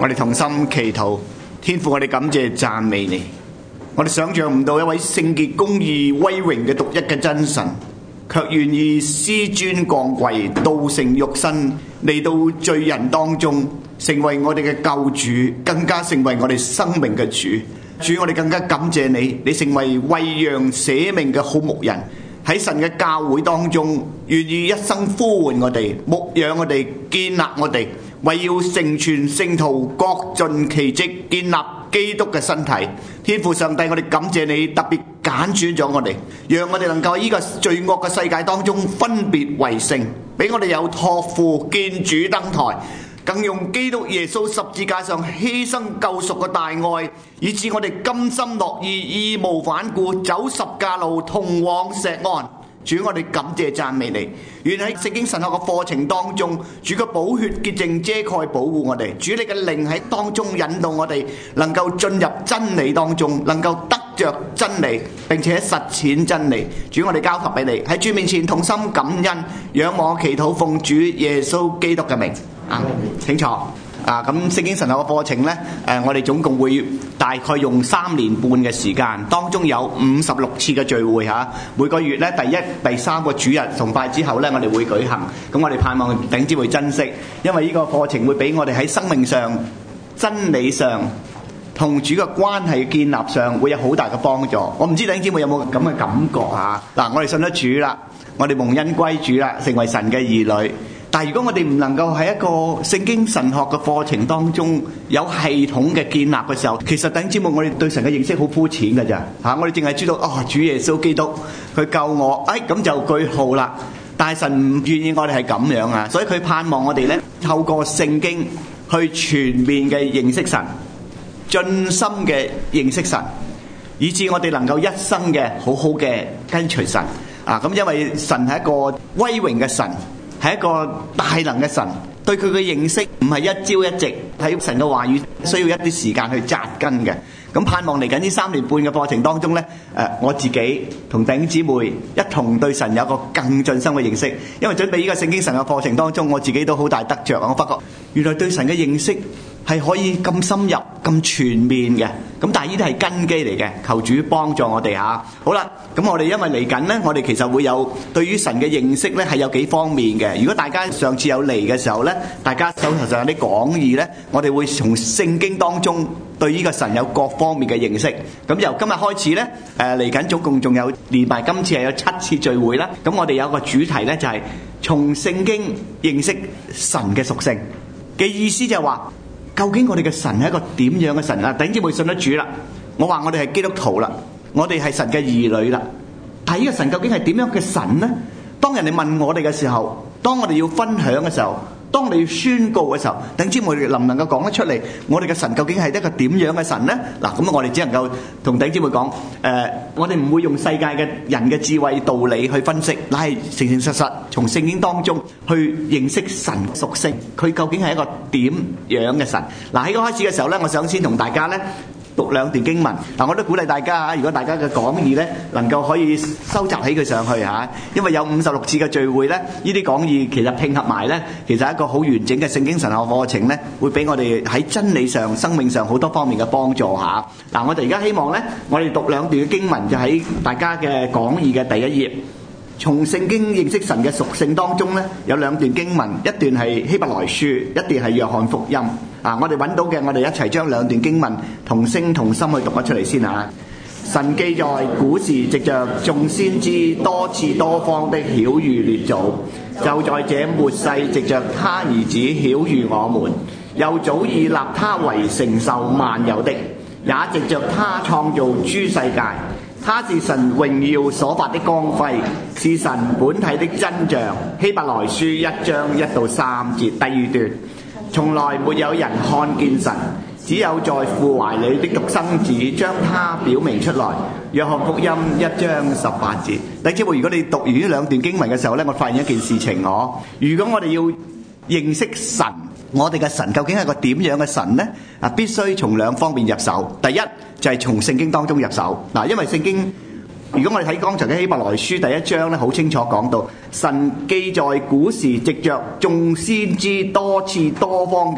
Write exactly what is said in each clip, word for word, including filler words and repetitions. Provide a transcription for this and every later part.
我哋同心祈禱，天父，我哋感謝讚美你。我哋想象唔到一位聖潔、公義、威榮嘅獨一嘅真神，卻願意紆尊降貴，道成肉身嚟到罪人當中，成為我哋嘅救主，更加成為我哋生命嘅主。主，我哋更加感謝你，你成為為羊捨命嘅好牧人，喺神嘅教會當中，願意一生呼喚我哋，牧養我哋，建立我哋，為要成全聖徒，各盡其職，建立基督嘅身體。天父上帝，我哋感謝你特別揀選咗我哋，讓我哋能夠喺呢個罪惡嘅世界當中分別為聖，俾我哋有託付見主登台，更用基督耶穌十字架上犧牲救贖嘅大愛，以致我哋甘心樂意義無反顧走十架路，同往錫安。主，我哋感謝讚美你。願喺聖經神學嘅課程當中，主嘅寶血潔淨遮蓋保護我哋。主，你嘅靈喺當中引導我哋，能夠進入真理當中，能夠得着真理，並且實踐真理。主，我哋交託俾你，喺主面前同心感恩，仰望祈禱奉主耶穌基督嘅名。啊，請坐。啊，咁聖經神學嘅課程呢，誒，我哋總共會大概用三年半嘅時間，當中有五十六次嘅聚會嚇。每個月呢，第一、第三個主日崇拜之後呢，我哋會舉行。咁我哋盼望弟兄姊妹珍惜，因為呢個課程會俾我哋喺生命上、真理上同主嘅關係建立上會有好大嘅幫助。我唔知弟兄姊妹有冇咁嘅感覺嚇？嗱，我哋信咗主啦，我哋蒙恩歸主啦，成為神嘅兒女。但係如果我哋唔能夠喺一個聖經神學嘅課程當中有系統嘅建立嘅時候，其實弟兄姊妹，我哋對神嘅認識好膚淺㗎咋嚇？我哋淨係知道哦，主耶穌基督佢救我，哎咁就句號啦。但係神唔願意我哋係咁樣啊，所以佢盼望我哋咧透過聖經去全面嘅認識神，盡心嘅認識神，以致我哋能夠一生嘅好好嘅跟隨神啊！咁因為神係一個威榮嘅神。係一個大能嘅神，對佢嘅認識唔係一朝一夕，喺神嘅話語需要一啲時間去紮根嘅。咁盼望嚟緊呢三年半嘅課程當中呢，誒我自己同弟兄姊妹一同對神有一個更進深嘅認識。因為準備呢個聖經神嘅課程當中，我自己都好大得着。我發覺原來對神嘅認識係可以咁深入、咁全面嘅。咁但係呢啲係根基嚟嘅，求主幫助我哋嚇。好啦，咁我哋因為嚟緊呢，我哋其實會有對於神嘅認識呢係有幾方面嘅。如果大家上次有嚟嘅時候呢，大家手頭上有啲講義呢，我哋會從聖經當中對呢個神有各方面嘅認識。咁由今日開始呢，誒嚟緊總共仲有連埋今次係有七次聚會啦。咁我哋有個主題呢，就係從聖經認識神嘅屬性嘅意思，就係話究竟我哋嘅神係一個點樣嘅神啊？弟兄姊妹信得主啦，我話我哋係基督徒啦，我哋係神嘅兒女啦。但係呢個神究竟係點樣嘅神呢？當人哋問我哋嘅時候，當我哋要分享嘅時候，當我哋要宣告嘅時候，弟兄姊妹能唔能夠講得出嚟？我哋嘅神究竟係一個點樣嘅神呢？嗱，咁我哋只能夠同弟兄姊妹講，誒，我哋唔會用世界嘅人嘅智慧道理去分析，乃係誠誠實實從聖經當中去認識神屬性，佢究竟係一個點樣嘅神？嗱，喺個開始嘅時候呢，我想先同大家呢讀兩段經文。嗱，我都鼓勵大家嚇，如果大家嘅講義呢能夠可以收集起佢上去嚇，因為有五十六次嘅聚會呢，呢啲講義其實拼合埋呢，其實係一個好完整嘅聖經神學課程呢，會俾我哋喺真理上、生命上好多方面嘅幫助嚇。嗱，我哋而家希望呢，我哋讀兩段嘅經文，就喺大家嘅講義嘅第一頁。從聖經認識神嘅屬性當中呢，有兩段經文，一段係希伯來書，一段係約翰福音。啊，我哋揾到嘅，我哋一齊將兩段經文同聲同心去讀咗出嚟先嚇。神記在古時藉着眾先知多次多方的曉諭列祖，就在這末世藉着他兒子曉諭我們，又早已立他為承受萬有的，也藉着他創造諸世界。他是神榮耀所發的光輝，是神本體的真像。希伯來書一章一到三節第二段，從來沒有人看見神，只有在父懷裡的獨生子將他表明出來。約翰福音一章十八節。弟兄姊妹，如果你讀完呢兩段經文嘅時候呢，我發現一件事情，我如果我哋要認識神，我哋嘅神究竟係個點樣嘅神呢？啊，必須從兩方面入手。第一就係從聖經當中入手。嗱，因為聖經，如果我哋睇剛才嘅希伯來書第一章咧，好清楚講到神記在古時藉着眾先知多次多方嘅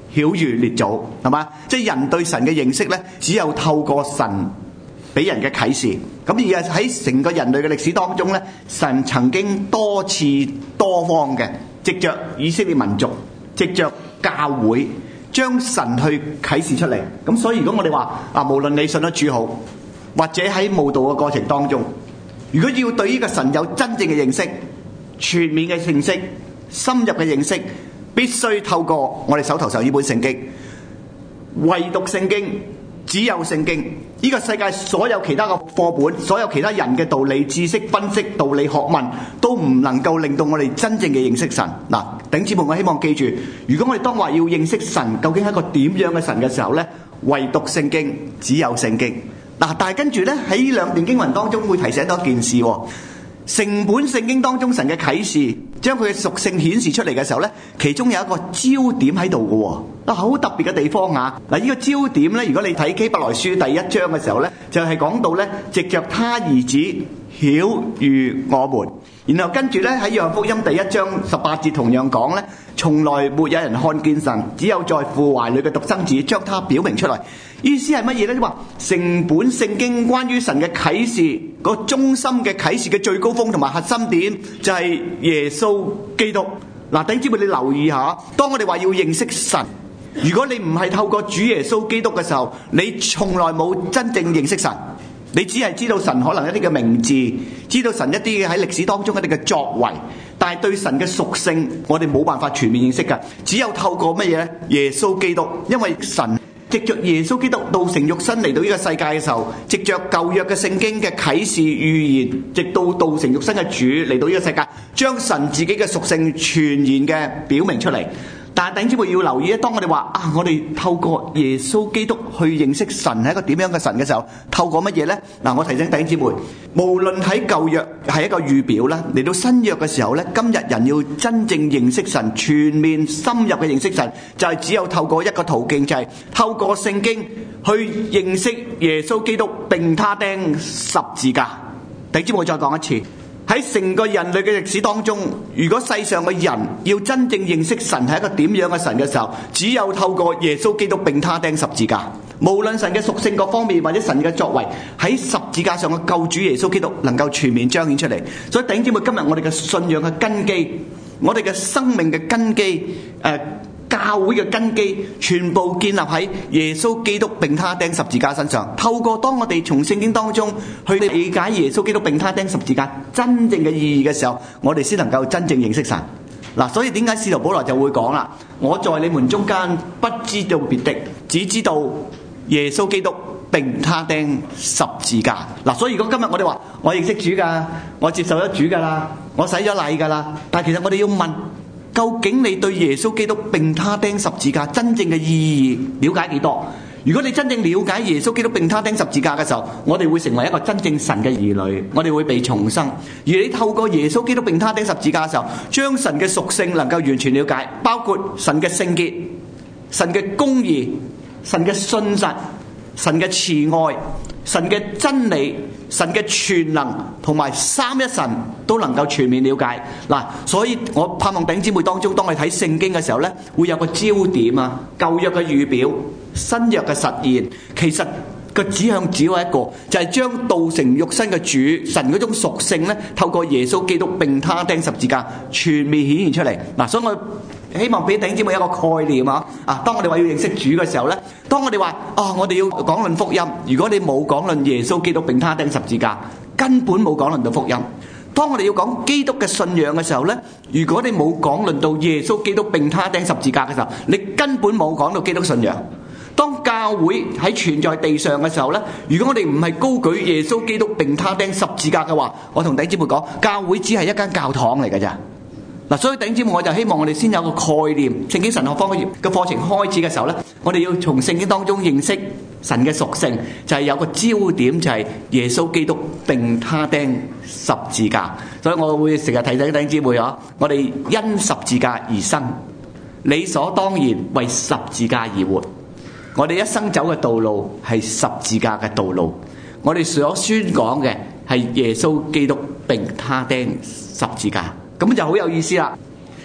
曉諭列祖，係嘛？即係人對神嘅認識咧，只有透過神俾人嘅啟示。咁而係喺成個人類嘅歷史當中咧，神曾經多次多方嘅藉着以色列民族，藉着教會，將神去啟示出嚟。咁所以如果我哋話啊，無論你信得主好，或者喺慕道嘅過程當中，如果要對呢個神有真正嘅認識、全面嘅認識、深入嘅認識，必須透過我哋手頭上呢本聖經。唯獨聖經，只有聖經。呢個世界所有其他嘅課本，所有其他人嘅道理、知識、分析、道理、學問，都唔能夠令到我哋真正嘅認識神。嗱，弟兄姊妹，我希望記住，如果我哋當話要認識神究竟係一個點樣嘅神嘅時候呢，唯獨聖經，只有聖經。嗱，但係跟住呢，喺呢兩段經文當中會提醒到一件事喎。成本聖經當中神嘅啟示，將佢嘅屬性顯示出嚟嘅時候呢，其中有一個焦點喺度嘅喎，啊，好特別嘅地方啊！嗱，呢個焦點呢，如果你睇希伯來書第一章嘅時候呢，就係講到呢，藉着他兒子曉諭我們。然後跟住呢，喺約翰福音第一章十八節同樣講呢，從來沒有人看見神，只有在父懷裏嘅獨生子將他表明出來。意思係乜嘢呢？即係話成本聖經關於神嘅啟示，個中心嘅啟示嘅最高峰同埋核心點就係耶穌基督。嗱，弟兄姊妹，你留意下，當我哋話要認識神，如果你唔係透過主耶穌基督嘅時候，你從來冇真正認識神。你只係知道神可能一啲嘅名字，知道神一啲嘅喺歷史當中一啲嘅作為，但係對神嘅屬性，我哋冇辦法全面認識㗎。只有透過乜嘢呢？耶穌基督，因為神藉着耶穌基督道成肉身嚟到呢個世界嘅時候，藉着舊約嘅聖經嘅啟示預言，直到道成肉身嘅主嚟到呢個世界，將神自己嘅屬性全然嘅表明出嚟。但係弟兄姊妹要留意咧，當我哋話啊，我哋透過耶穌基督去認識神係一個點樣嘅神嘅時候，透過乜嘢呢？嗱，我提醒弟兄姊妹，無論喺舊約係一個預表啦，嚟到新約嘅時候呢，今日人要真正認識神、全面深入嘅認識神，就係只有透過一個途徑，就係透過聖經去認識耶穌基督並他釘十字架。弟兄姊妹，我再講一次。喺成個人類嘅歷史當中，如果世上嘅人要真正認識神係一個點樣嘅神嘅時候，只有透過耶穌基督並他釘十字架。無論神嘅屬性各方面或者神嘅作為，喺十字架上嘅救主耶穌基督能夠全面彰顯出嚟。所以弟兄姊妹，今日我哋嘅信仰嘅根基，我哋嘅生命嘅根基，誒、呃。教會嘅根基全部建立喺耶穌基督並他釘十字架身上。透過當我哋從聖經當中去理解耶穌基督並他釘十字架真正嘅意義嘅時候，我哋先能夠真正認識神。嗱，所以點解使徒保羅就會講啦？我在你們中間不知道別的，只知道耶穌基督並他釘十字架。嗱，所以如果今日我哋話我認識主㗎，我接受咗主㗎啦，我洗咗禮㗎啦，但係其實我哋要問，究竟你對耶穌基督並他釘十字架真正嘅意義了解幾多？如果你真正了解耶穌基督並他釘十字架嘅時候，我哋會成為一個真正神嘅兒女，我哋會被重生。而你透過耶穌基督並他釘十字架嘅時候，將神嘅屬性能夠完全了解，包括神嘅聖潔、神嘅公義、神嘅信實、神嘅慈愛、神嘅真理、神嘅全能同埋三一神都能夠全面了解。嗱，所以我盼望弟兄姊妹當中，當你睇聖經嘅時候呢，會有個焦點啊，舊約嘅預表、新約嘅實現，其實個指向只有一個，就係將道成肉身嘅主神嗰種屬性呢，透過耶穌基督並他釘十字架全面顯現出嚟。嗱，所以我希望俾弟兄姊妹一個概念啊！啊，當我哋話要認識主嘅時候呢，當我哋話啊，我哋要講論福音，如果你冇講論耶穌基督並他釘十字架，根本冇講論到福音。當我哋要講基督嘅信仰嘅時候呢，如果你冇講論到耶穌基督並他釘十字架嘅時候，你根本冇講到基督信仰。當教會喺存在地上嘅時候呢，如果我哋唔係高舉耶穌基督並他釘十字架嘅話，我同弟兄姊妹講，教會只係一間教堂嚟嘅咋。嗱，所以弟兄姊妹，我就希望我哋先有個概念，聖經神學方嘅課程開始嘅時候呢，我哋要從聖經當中認識神嘅屬性，就係有個焦點，就係耶穌基督並他釘十字架。所以我會成日提醒弟兄姊妹啊，我哋因十字架而生，理所當然為十字架而活。我哋一生走嘅道路係十字架嘅道路，我哋所宣講嘅係耶穌基督並他釘十字架。咁就好有意思啦。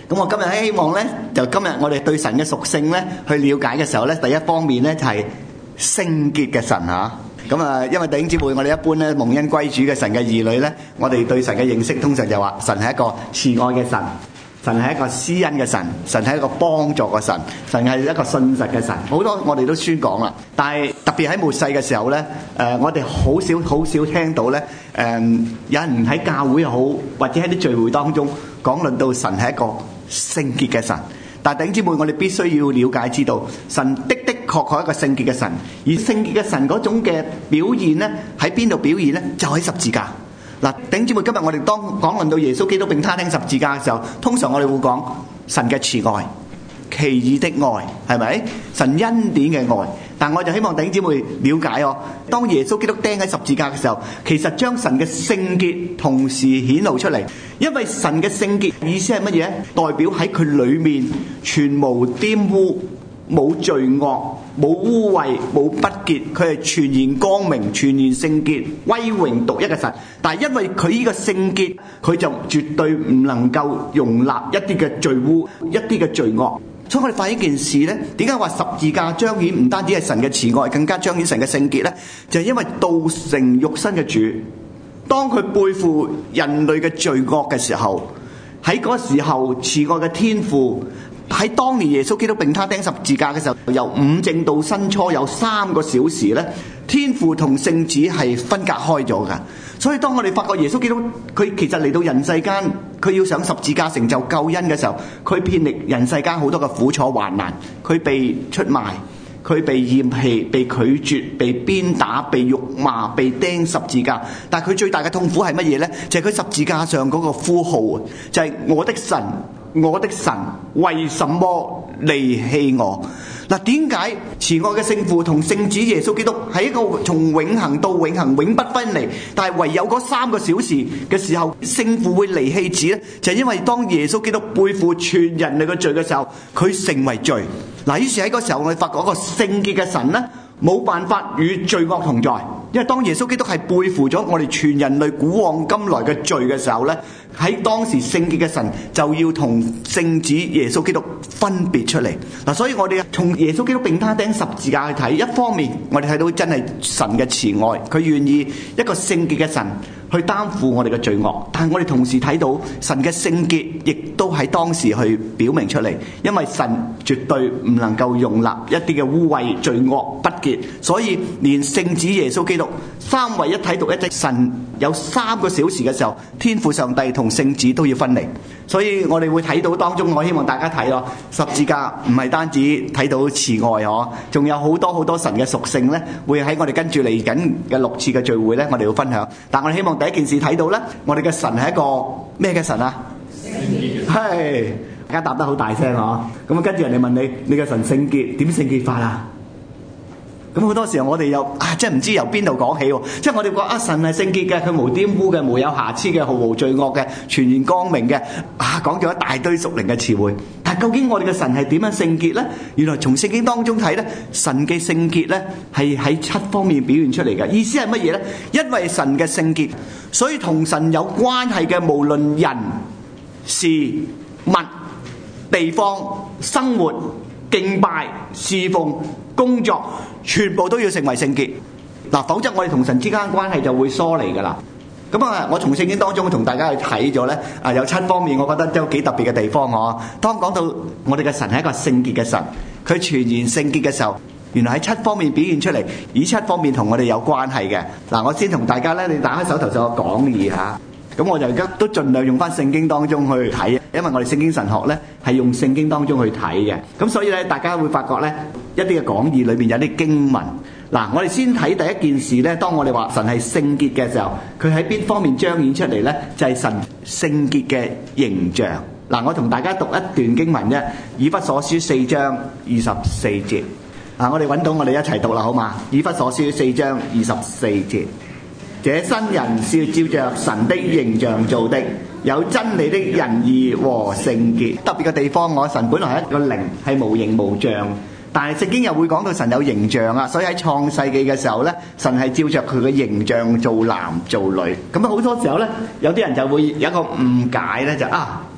咁我今日咧希望咧，就今日我哋對神嘅屬性咧去了解嘅時候咧，第一方面咧就係聖潔嘅神嚇。咁啊，因為弟兄姊妹，我哋一般咧蒙恩歸主嘅神嘅兒女咧，我哋對神嘅認識通常就話神係一個慈愛嘅神，神係一個施恩嘅神，神係一個幫助嘅神，神係一個信實嘅神。好多我哋都宣講啦，但係特別喺末世嘅時候咧，誒、呃、我哋好少好少聽到咧，誒、呃、有人喺教會又好，或者喺啲聚會當中講論到神係一個聖潔嘅神。但係弟兄姊妹，我哋必須要了解知道，神的的確確係一個聖潔嘅神，而聖潔嘅神嗰種嘅表現咧，喺邊度表現咧？就喺十字架。嗱，弟兄姊妹，今日我哋當講論到耶穌基督並他釘十字架嘅時候，通常我哋會講神嘅慈愛、奇異的愛，係咪？神恩典嘅愛。但我就希望弟兄姊妹了解哦，當耶穌基督釘喺十字架嘅時候，其實將神嘅聖潔同時顯露出嚟。因為神嘅聖潔意思係乜嘢？代表喺佢裏面全無玷污、冇罪惡、冇污穢、冇不潔，佢係全然光明、全然聖潔、威榮獨一嘅神。但係因為佢呢個聖潔，佢就絕對唔能夠容納一啲嘅罪污、一啲嘅罪惡。所以我哋發現一件事呢，點解話十字架彰顯唔單止係神嘅慈愛，更加彰顯神嘅聖潔呢？就係因為道成肉身嘅主，當佢背負人類嘅罪惡嘅時候，喺嗰時候慈愛嘅天父喺當年耶穌基督並他釘十字架嘅時候，由午正到申初有三個小時呢，天父同聖子係分隔開咗㗎。所以當我哋發覺耶穌基督佢其實嚟到人世間，佢要上十字架成就救恩嘅時候，佢遍歷人世間好多嘅苦楚患難，佢被出賣，佢被厭棄、被拒絕、被鞭打、被辱罵、被釘十字架。但係佢最大嘅痛苦係乜嘢呢？就係佢十字架上嗰個呼號，就係我的神，我的神，為什麼離棄我？嗱，點解慈愛嘅聖父同聖子耶穌基督係一個從永恆到永恆永不分離，但係唯有嗰三個小時嘅時候，聖父會離棄子呢？就係因為當耶穌基督背負全人類嘅罪嘅時候，佢成為罪。嗱，於是喺嗰時候我哋發覺一個聖潔嘅神呢，冇辦法與罪惡同在，因為當耶穌基督係背負咗我哋全人類古往今來嘅罪嘅時候呢，喺當時聖潔嘅神就要同聖子耶穌基督分別出嚟。嗱，所以我哋從耶穌基督並他釘十字架去睇，一方面我哋睇到真係神嘅慈愛，佢願意一個聖潔嘅神去擔負我哋嘅罪惡，但係我哋同時睇到神嘅聖潔亦都喺當時去表明出嚟，因為神絕對唔能夠容納一啲嘅污穢、罪惡、不潔，所以連聖子耶穌基督三位一體獨一的神有三個小時嘅時候，天父上帝同聖子都要分離。所以我哋會睇到當中，我希望大家睇咯，十字架唔係單止睇到慈愛嗬，仲有好多好多神嘅屬性咧，會喺我哋跟住嚟緊嘅六次嘅聚會咧，我哋會分享。但我哋希望第一件事睇到咧，我哋嘅神係一個咩嘅神啊？聖潔。係，大家答得好大聲嗬。咁啊，跟住人哋問你，你嘅神聖潔點聖潔法啊？咁好多時候我哋又啊，真係唔知由邊度講起喎。即係我哋講啊，神係聖潔嘅，佢無玷污嘅，無有瑕疵嘅，毫無罪惡嘅，全然光明嘅。啊，講咗一大堆屬靈嘅詞彙。但係究竟我哋嘅神係點樣聖潔呢？原來從聖經當中睇呢，神嘅聖潔呢係喺七方面表現出嚟嘅。意思係乜嘢呢？因為神嘅聖潔，所以同神有關係嘅無論人、事、物、地方、生活、敬拜、侍奉、工作，全部都要成為聖潔。嗱，否則我哋同神之間關係就會疏離噶啦。咁啊，我從聖經當中同大家去睇咗咧，啊有七方面，我覺得都有幾特別嘅地方嗬。當講到我哋嘅神係一個聖潔嘅神，佢全然聖潔嘅時候，原來喺七方面表現出嚟，以七方面同我哋有關係嘅。嗱，我先同大家咧，你打開手頭上個講義嚇。咁我就而家都盡量用翻聖經當中去睇，因為我哋聖經神學咧係用聖經當中去睇嘅。咁所以咧，大家會發覺咧，一啲嘅講義裏邊有啲經文。嗱，我哋先睇第一件事咧，當我哋話神係聖潔嘅時候，佢喺邊方面彰顯出嚟咧？就係神聖潔嘅形象。嗱，我同大家讀一段經文啫，以弗所書四章二十四節。嗱，我哋揾到，我哋一齊讀啦，好嘛？以弗所書四章二十四節。這新人是照着神的形象做的，有真理的仁義和聖潔。特別嘅地方，我神本來係一個靈，係無形無像，但係聖經又會講到神有形象啊。所以喺創世記嘅時候咧，神係照着佢嘅形象做男做女。咁啊，好多時候咧，有啲人就會有一個誤解咧，就啊，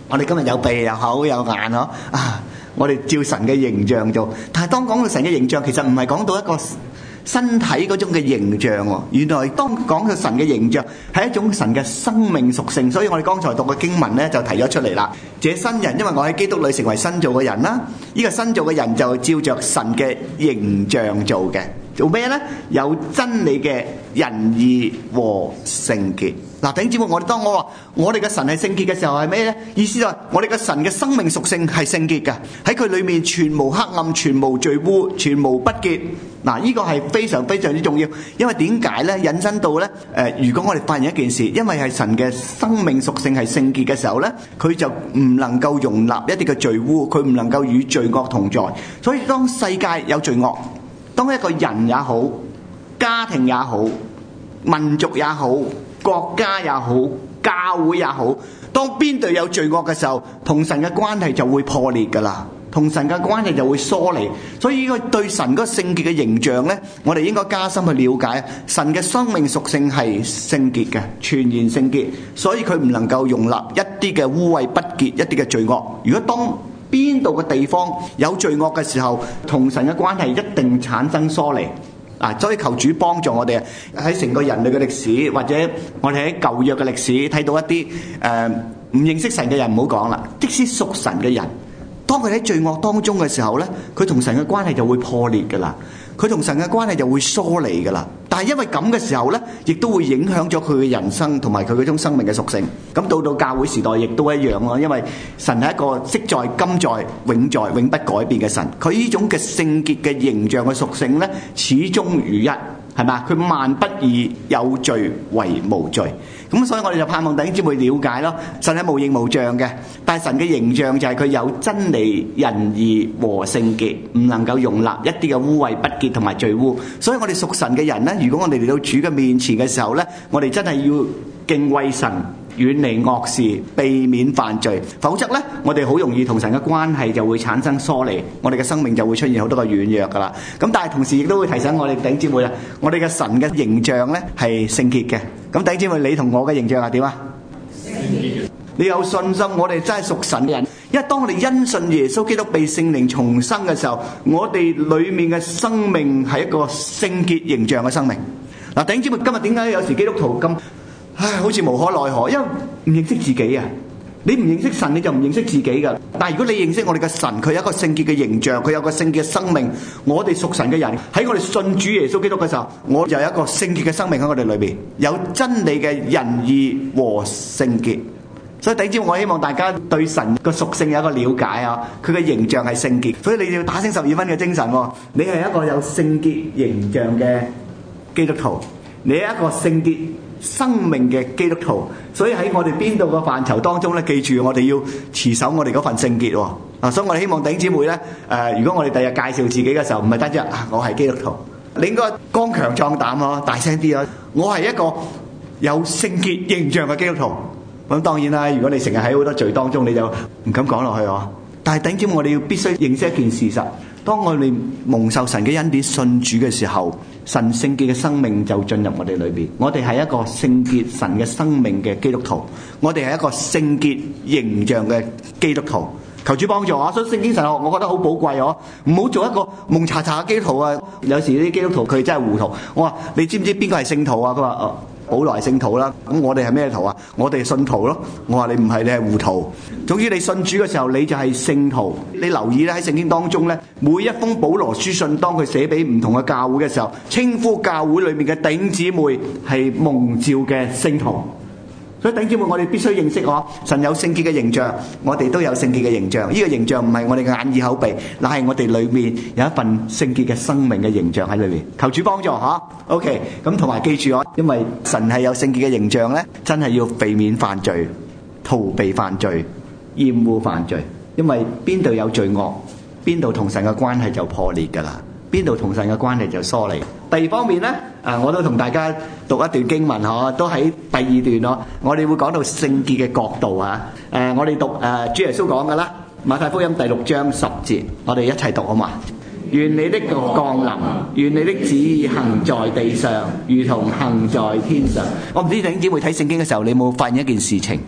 我哋今日有鼻有口有眼嗬啊！我哋照神嘅形象做，但係當講到神嘅形象，其實唔係講到一個身體嗰種嘅形象喎。原來當講到神嘅形象係一種神嘅生命屬性，所以我哋剛才讀嘅經文咧就提咗出嚟啦。這新人，因為我喺基督裏成為新造嘅人啦，呢個新造嘅人就照着神嘅形象做嘅。做咩呢？有真理嘅仁義和聖潔。嗱，弟兄姊妹，我哋當我話我哋嘅神係聖潔嘅時候係咩呢？意思就係我哋嘅神嘅生命屬性係聖潔嘅，喺佢裏面全無黑暗、全無罪污、全無不潔。嗱，呢個係非常非常之重要，因為點解呢？引申到呢，誒，如果我哋發現一件事，因為係神嘅生命屬性係聖潔嘅時候呢，佢就唔能夠容納一啲嘅罪污，佢唔能夠與罪惡同在。所以當世界有罪惡，當一個人也好，家庭也好，民族也好，國家也好，教會也好，當邊度有罪惡嘅時候，同神嘅關係就會破裂㗎啦，同神嘅關係就會疏離。所以呢個對神嗰個聖潔嘅形象呢，我哋應該加深去了解。神嘅生命屬性係聖潔嘅，全然聖潔，所以佢唔能夠容納一啲嘅污穢不潔，一啲嘅罪惡。如果當邊度嘅地方有罪惡嘅時候，同神嘅關係一定產生疏離啊！所以求主幫助我哋喺成個人類嘅歷史，或者我哋喺舊約嘅歷史睇到一啲誒唔認識神嘅人，唔好講啦，即使屬神嘅人，當佢喺罪惡當中嘅時候呢，佢同神嘅關係就會破裂噶啦，佢同神嘅關係就會疏離噶啦。但係因為咁嘅時候呢，亦都會影響咗佢嘅人生同埋佢嗰種生命嘅屬性。咁到到教會時代亦都一樣咯，因為神係一個昔在、今在、永在、永不改變嘅神。佢呢種嘅聖潔嘅形象嘅屬性呢，始終如一，係咪？佢萬不以有罪為無罪。咁所以我哋就盼望弟兄姊妹了解咯，神係無形無象嘅，但係神嘅形象就係佢有真理、仁義和聖潔，唔能夠容納一啲嘅污穢不潔同埋罪污。所以我哋屬神嘅人呢，如果我哋嚟到主嘅面前嘅時候呢，我哋真係要敬畏神，遠離惡事，避免犯罪，否則呢，我哋好容易同神嘅關係就會產生疏離，我哋嘅生命就會出現好多嘅軟弱噶啦。咁但係同時亦都會提醒我哋弟兄姊妹啦，我哋嘅神嘅形象呢係聖潔嘅。咁弟兄姊妹，你同我嘅形象係點啊？聖潔。你有信心，我哋真係屬神嘅人。因為當我哋因信耶穌基督被聖靈重生嘅時候，我哋裏面嘅生命係一個聖潔形象嘅生命。嗱，弟兄姊妹，今日點解有時基督徒咁唉，好似無可奈何？因為唔認識自己啊！你唔認識神，你就唔認識自己噶。但係如果你認識我哋嘅神，佢有一個聖潔嘅形象，佢有個聖潔嘅生命。我哋屬神嘅人喺我哋信主耶穌基督嘅時候，我就有一個聖潔嘅生命喺我哋裏邊，有真理嘅仁義和聖潔。所以弟兄，我希望大家對神個屬性有一個了解啊！佢嘅形象係聖潔，所以你要打醒十二分嘅精神喎。你係一個有聖潔形象嘅基督徒，你係一個聖潔生命嘅基督徒，所以喺我哋邊度嘅範疇當中咧，記住我哋要持守我哋嗰份聖潔喎。啊，所以我哋希望弟兄姊妹咧，誒、呃，如果我哋第日介紹自己嘅時候，唔係單止啊，我係基督徒，你應該剛強壯膽咯，大聲啲咯，我係一個有聖潔形象嘅基督徒。咁當然啦，如果你成日喺好多罪當中，你就唔敢講落去喎。但係弟兄姊妹，我哋要必須認識一件事實，當我哋蒙受神嘅恩典信主嘅時候，神聖潔嘅生命就進入我哋裏邊。我哋係一個聖潔神嘅生命嘅基督徒，我哋係一個聖潔形象嘅基督徒。求主幫助我，所以聖經神學我覺得好寶貴哦。唔好做一個蒙查查嘅基督徒啊！有時啲基督徒佢真係糊塗。我話你知唔知邊個係聖徒啊？佢話哦，保羅係聖徒啦。咁我哋係咩徒啊？我哋係信徒咯。我話你唔係，你係糊塗。總之你信主嘅時候，你就係聖徒。你留意咧，喺聖經當中咧，每一封保羅書信，當佢寫俾唔同嘅教會嘅時候，稱呼教會裏面嘅弟兄姊妹係蒙召嘅聖徒。所以弟兄姊妹，我哋必須認識我神有聖潔嘅形象，我哋都有聖潔嘅形象。呢個形象唔係我哋嘅眼耳口鼻，乃係我哋裏面有一份聖潔嘅生命嘅形象喺裏面。求主幫助吓。OK，咁同埋記住我，因為神係有聖潔嘅形象咧，真係要避免犯罪、逃避犯罪、厭惡犯罪。因為邊度有罪惡，邊度同神嘅關係就破裂噶啦，邊度同神嘅關係就疏離。第二方面咧，啊，我都同大家讀一段經文嗬，都喺第二段咯。我哋會講到聖潔嘅角度啊。誒，我哋讀誒主耶穌講嘅啦，馬太福音第六章十節，我哋一齊讀好嘛？願你的降臨，願你的旨意行在地上，如同行在天上。我唔知弟兄姊妹睇聖經嘅時候，你有冇發現一件事情？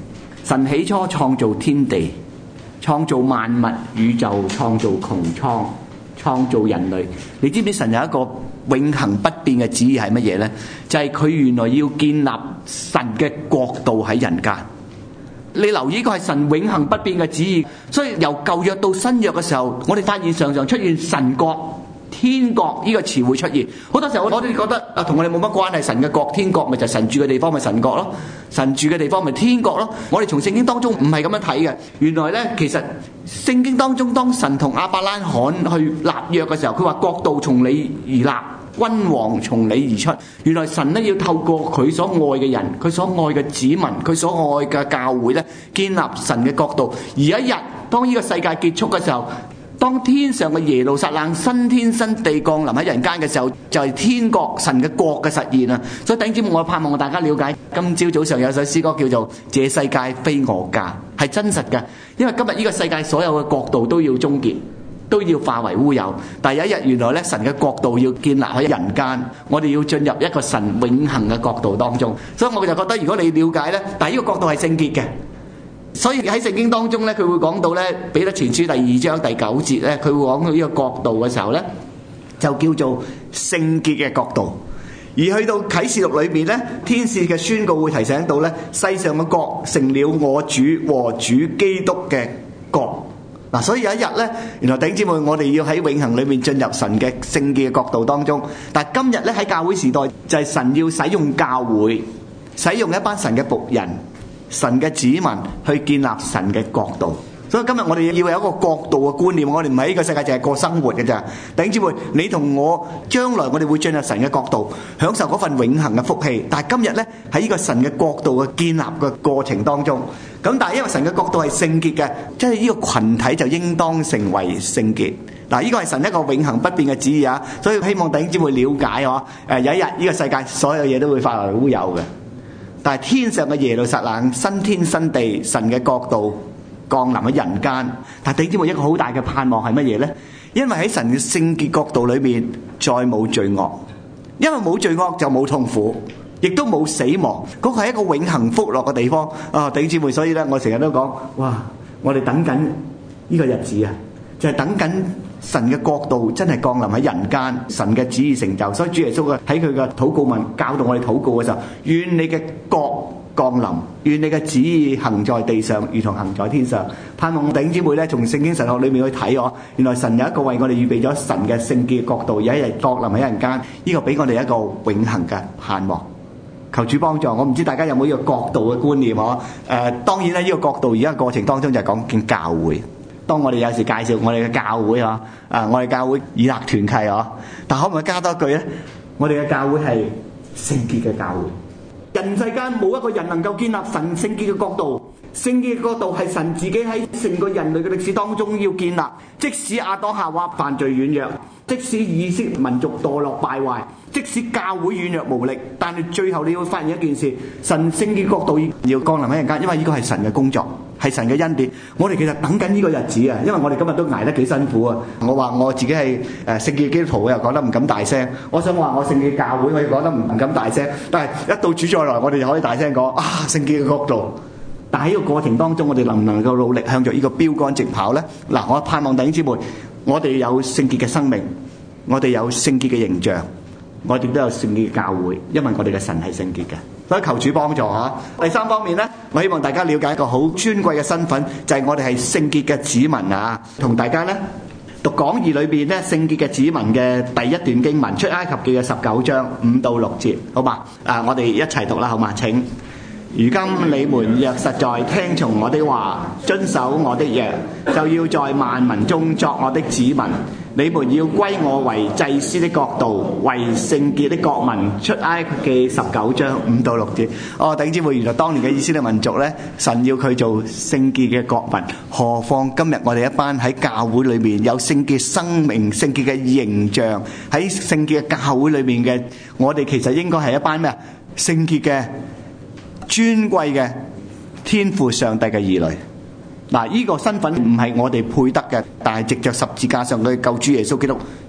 神起初創造天地，創造萬物宇宙，創造穹蒼，創造人類。你知唔知神有一個永恆不變嘅旨意係乜嘢呢？就係佢原來要建立神嘅國度喺人間。你留意，呢個係神永恆不變嘅旨意。所以由舊約到新約嘅時候，我哋發現常常出現神國、天國呢個詞彙出現。好多時候我哋覺得啊，同我哋冇乜關係。神嘅國、天國咪就係神住嘅地方，咪神國咯。神住嘅地方咪天國咯。我哋從聖經當中唔係咁樣睇嘅。原來呢，其實聖經當中當神同亞伯拉罕去立約嘅時候，佢話國度從你而立，君王從你而出。原來神呢要透過佢所愛嘅人，佢所愛嘅子民，佢所愛嘅教會呢，建立神嘅國度。而一日當呢個世界結束嘅時候，當天上嘅耶路撒冷新天新地降臨喺人間嘅時候，就係天國神嘅國嘅實現啊！所以弟兄姊妹，我盼望大家了解，今朝早上有首詩歌叫做《這世界非我家》，係真實嘅。因為今日呢個世界所有嘅國度都要終結，都要化為烏有。但係有一日，原來咧神嘅國度要建立喺人間，我哋要進入一個神永恆嘅國度當中。所以我就覺得，如果你了解咧，但係呢個國度係聖潔嘅。所以喺聖經當中咧，佢會講到咧，彼得前書第二章第九節咧，佢會講到呢個國度嘅時候咧，就叫做聖潔嘅國度。而去到啟示錄裏邊咧，天使嘅宣告會提醒到咧，世上嘅國成了我主和主基督嘅國。嗱，所以有一日咧，原來弟兄姊妹，我哋要喺永恆裏面進入神嘅聖潔嘅國度當中。但係今日咧喺教會時代，就係神要使用教會，使用一班神嘅僕人、神嘅子民去建立神嘅國度。所以今日我哋要有一個國度嘅觀念，我哋唔係呢個世界淨係過生活嘅咋。弟兄姊妹，你同我將來我哋會進入神嘅國度，享受嗰份永恆嘅福氣。但係今日呢，喺呢個神嘅國度嘅建立嘅過程當中，咁但係因為神嘅國度係聖潔嘅，即係呢個群體就應當成為聖潔。嗱，呢個係神一個永恆不變嘅旨意啊！所以希望弟兄姊妹了解嗬，誒有一日呢個世界所有嘢都會化為烏有嘅，但係天上嘅耶路撒冷新天新地，神嘅國度降臨喺人間。但係弟兄姊妹，一個好大嘅盼望係乜嘢呢？因為喺神嘅聖潔國度裏面再冇罪惡，因為冇罪惡就冇痛苦，亦都冇死亡。嗰個係一個永恆福樂嘅地方啊！弟兄姊妹，所以咧我成日都講，哇！我哋等緊呢個日子啊，就係等緊神嘅國度真係降臨喺人間，神嘅旨意成就。所以主耶穌喺佢嘅禱告文教導我哋禱告嘅時候，願你嘅國降臨，願你嘅旨意行在地上，如同行在天上。盼望弟兄姊妹咧，從聖經神學裏面去睇我，原來神有一個為我哋預備咗神嘅聖潔國度，有一日降臨喺人間，呢個俾我哋一個永恆嘅盼望。求主幫助我，唔知大家有冇呢個國度嘅觀念嗬？誒，當然咧，呢個國度而家過程當中就係講緊教會。當我哋有時介紹我哋嘅教會嗬，啊，我哋教會以勒團契嗬，但可唔可以加多句咧？我哋嘅教會係聖潔嘅教會。人世間冇一個人能夠建立神聖潔嘅國度，聖潔嘅國度係神自己喺成個人類嘅歷史當中要建立。即使亞當夏娃犯罪軟弱，即使以色列民族墮落敗壞，即使教會軟弱無力，但係最後你會發現一件事，神聖潔國度要降臨喺人間，因為呢個係神嘅工作，係神嘅恩典。我哋其實等緊呢個日子啊，因為我哋今日都捱得幾辛苦啊。我話我自己係誒聖潔基督徒，我又講得唔敢大聲。我想話我聖潔教會，我又講得唔敢大聲。但係一到主再來，我哋就可以大聲講啊，聖潔嘅國度。但喺呢個過程當中，我哋能唔能夠努力向著呢個標竿直跑呢？嗱，我盼望弟兄姊妹，我哋有聖潔嘅生命，我哋有聖潔嘅形象，我哋都有聖潔嘅教會，因為我哋嘅神係聖潔嘅。所以求主幫助嚇。第三方面呢，我希望大家了解一個好尊貴嘅身份，就係我哋係聖潔嘅子民啊！同大家呢讀講義裏邊呢聖潔嘅子民嘅第一段經文，出埃及記嘅十九章五到六節，好嘛？啊，我哋一齊讀啦，好嘛？請。如今你們若實在聽從我的話，遵守我的約，就要在萬民中作我的子民。你們要歸我為祭司的國度，為聖潔的國民。出埃及記十九章五到六節。哦，弟兄姊妹，原來當年嘅以色列民族呢，神要佢做聖潔嘅國民，何況今日我哋一班喺教會裏面有聖潔生命、聖潔嘅形象，喺聖潔嘅教會裏面嘅，我哋其實應該係一班咩啊？聖潔嘅尊貴嘅天父上帝嘅兒女。嗱，呢個身份唔係我哋配得嘅，但係藉着十字架上嘅救主耶穌基督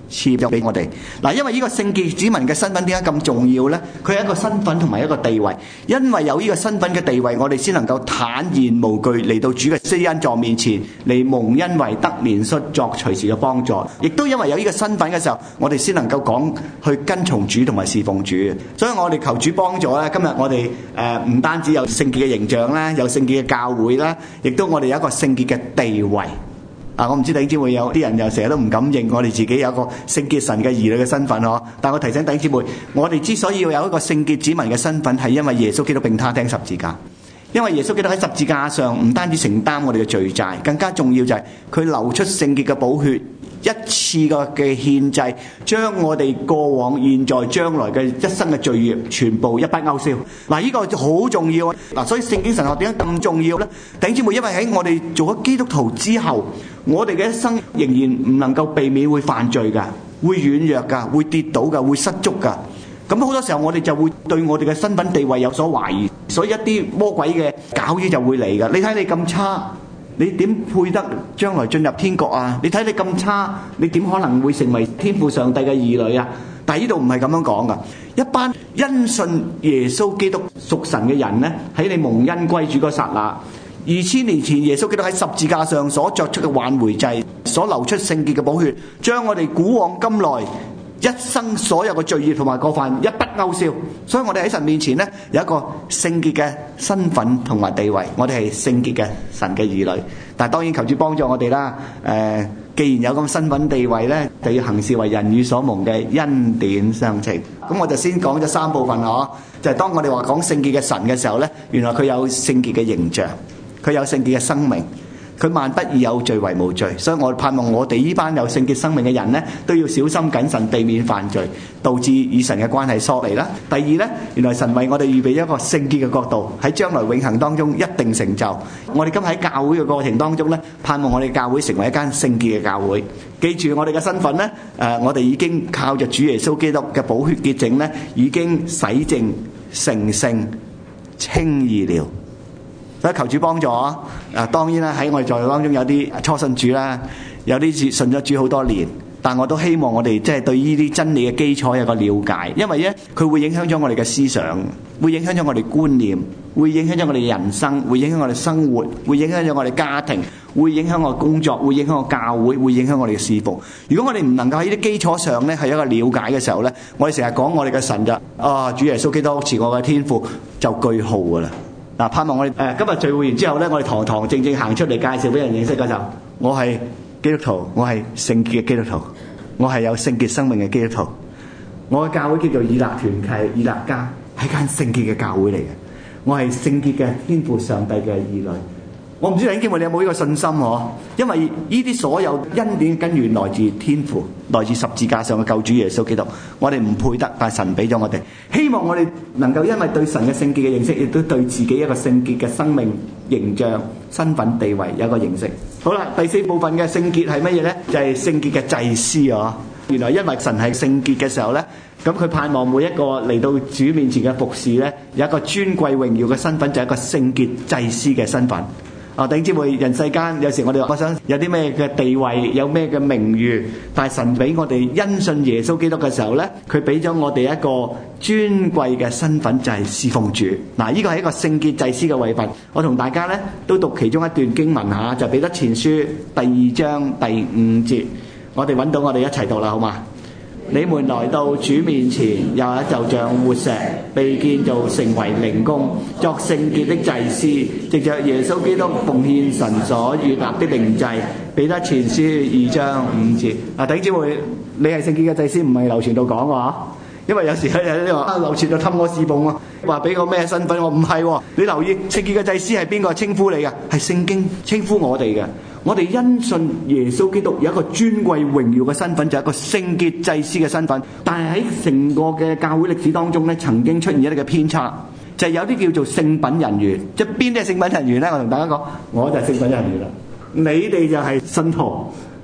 賜咗俾我哋。嗱，因為呢個聖潔子民嘅身份點解咁重要呢？佢係一個身份同埋一個地位，因為有呢個身份嘅地位，我哋先能夠坦然無懼嚟到主嘅施恩座面前，嚟蒙恩惠得憐恤，作隨時嘅幫助。亦都因為有呢個身份嘅時候，我哋先能夠講去跟從主同埋侍奉主。所以我哋求主幫助咧，今日我哋誒唔單止有聖潔嘅形象啦，有聖潔嘅教會啦，亦都我哋有一個聖潔嘅地位。啊！我唔知弟兄姊妹有啲人又成日都唔敢認我哋自己有一個聖潔神嘅兒女嘅身份嗬。但我提醒弟兄姊妹，我哋之所以要有一個聖潔子民嘅身份，係因為耶穌基督並他釘十字架。因為耶穌基督喺十字架上唔單止承擔我哋嘅罪債，更加重要就係佢流出聖潔嘅寶血，一次個嘅獻祭，將我哋過往、現在、將來嘅一生嘅罪孽全部一筆勾銷。嗱，呢個好重要啊！嗱，所以聖經神學點解咁重要呢？弟兄姊妹，因為喺我哋做咗基督徒之後，我哋嘅一生仍然唔能夠避免會犯罪㗎，會軟弱㗎，會跌倒㗎，會失足㗎。咁好多時候我哋就會對我哋嘅身份地位有所懷疑，所以一啲魔鬼嘅攪擾就會嚟㗎。你睇你咁差，你點配得將來進入天國啊？你睇你咁差，你點可能會成為天父上帝嘅兒女啊？但係呢度唔係咁樣講㗎。一班因信耶穌基督屬神嘅人呢，喺你蒙恩歸主嗰剎那，二千年前耶穌基督喺十字架上所作出嘅挽回祭，所流出聖潔嘅寶血，將我哋古往今來一生所有嘅罪孽同埋過犯一筆勾銷。所以我哋喺神面前呢，有一個聖潔嘅身份同埋地位，我哋係聖潔嘅神嘅兒女。但係當然求主幫助我哋啦。誒、呃，既然有咁身份地位呢，就要行事為人與所蒙嘅恩典相稱。咁我就先講咗三部分嗬，就係、是、當我哋話講聖潔嘅神嘅時候呢，原來佢有聖潔嘅形象，佢有聖潔嘅生命。佢萬不以有罪為無罪，所以我盼望我哋呢班有聖潔生命嘅人呢，都要小心謹慎，避免犯罪，導致與神嘅關係疏離啦。第二呢，原來神為我哋預備一個聖潔嘅國度，喺將來永恆當中一定成就。我哋今日喺教會嘅過程當中呢，盼望我哋教會成為一間聖潔嘅教會。記住我哋嘅身份呢，誒，我哋已經靠着主耶穌基督嘅寶血潔淨呢，已經洗淨成聖稱義了。所以求主幫助啊！當然啦，喺我哋在座當中有啲初信主啦，有啲信咗主好多年，但我都希望我哋即係對呢啲真理嘅基礎有個了解，因為咧佢會影響咗我哋嘅思想，會影響咗我哋觀念，會影響咗我哋人生，會影響我哋生活，會影響咗我哋家庭，會影響我哋工作，會影響我教會，會影響我哋嘅侍奉。如果我哋唔能夠喺呢啲基礎上咧係一個了解嘅時候咧，我哋成日講我哋嘅神就啊主耶穌基督是我嘅天父就句號噶啦。嗱，盼望我哋誒今日聚會完之後咧，我哋堂堂正正行出嚟介紹俾人認識嗰時候，我係基督徒，我係聖潔嘅基督徒，我係有聖潔生命嘅基督徒。我嘅教會叫做以勒團契，以勒家係間聖潔嘅教會嚟嘅。我係聖潔嘅天父上帝嘅兒女。我唔知弟兄姊妹你有冇呢個信心嗬？因為呢啲所有恩典根源來自天父，來自十字架上嘅救主耶穌基督。我哋唔配得，但係神俾咗我哋。希望我哋能夠因為對神嘅聖潔嘅認識，亦都對自己一個聖潔嘅生命形象、身份地位有一個認識。好啦，第四部分嘅聖潔係乜嘢呢？就係聖潔嘅祭司啊！原來因為神係聖潔嘅時候呢，咁佢盼望每一個嚟到主面前嘅服侍呢，有一個尊貴榮耀嘅身份，就係一個聖潔祭司嘅身份。啊，弟兄姊妹，人世間有時我哋話，我想有啲咩嘅地位，有咩嘅名譽，但係神俾我哋因信耶穌基督嘅時候呢，佢俾咗我哋一個尊貴嘅身份，就係侍奉主。嗱，呢個係一個聖潔祭司嘅位份。我同大家呢都讀其中一段經文嚇，就彼得前書第二章第五節。我哋揾到，我哋一齊讀啦，好嘛？你們來到主面前，也就像活石，被建造成為靈宮，作聖潔的祭司，藉着耶穌基督奉獻神所預立的靈祭。彼得前書二章五節。啊，弟兄姊妹，你係聖潔嘅祭司，唔係流傳道講嘅嚇。因為有時有啲話啊，流傳道氹我侍奉喎，話俾我咩身份？我唔係喎。你留意聖潔嘅祭司係邊個稱呼你嘅？係聖經稱呼我哋嘅。我哋因信耶穌基督有一個尊貴榮耀嘅身份，就係一個聖潔祭司嘅身份。但係喺成個嘅教會歷史當中咧，曾經出現一啲嘅偏差，就係有啲叫做聖品人員。即係邊啲係聖品人員咧？我同大家講，我就係聖品人員啦。你哋就係信徒，